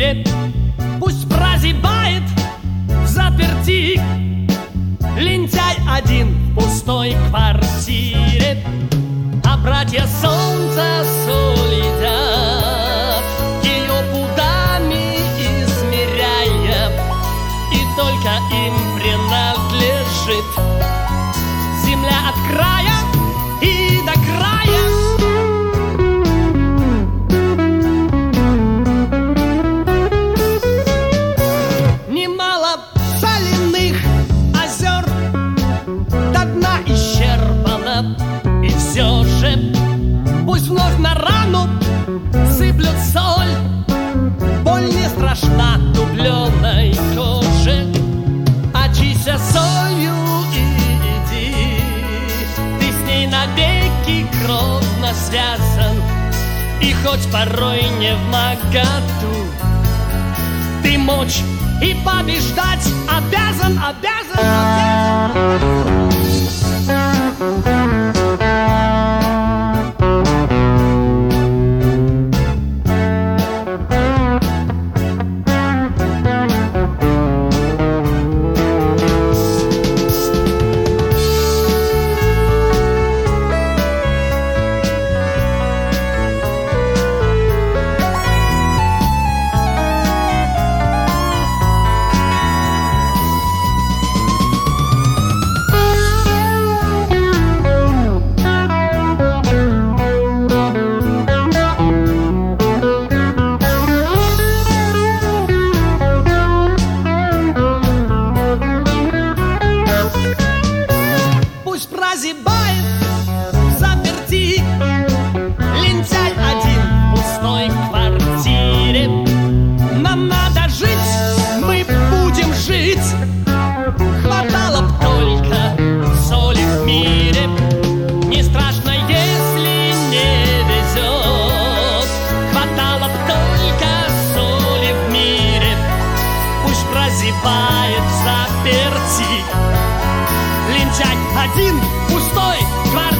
квартире. Пусть прозябает в заперти лентяй один в пустой квартире. А братья солнца солидят, ее пудами измеряя, и только им принадлежит земля от края и до края. Немало соляных озер до дна исчерпано, и все же пусть вновь на рану сыплют соль. Боль не страшна дубленой коже. Очися солью и иди, ты с ней навеки кровно связан. И хоть порой не вмоготу, ты мочь и побеждать обязан, обязан, обязан. Прозябает в заперти лентяй один в пустой квартире. Нам надо жить, мы будем жить. Хватало б только соли в мире. Не страшно, если не везет. Хватало б только соли в мире. Пусть прозябает в заперти лентяй один в пустой квартире.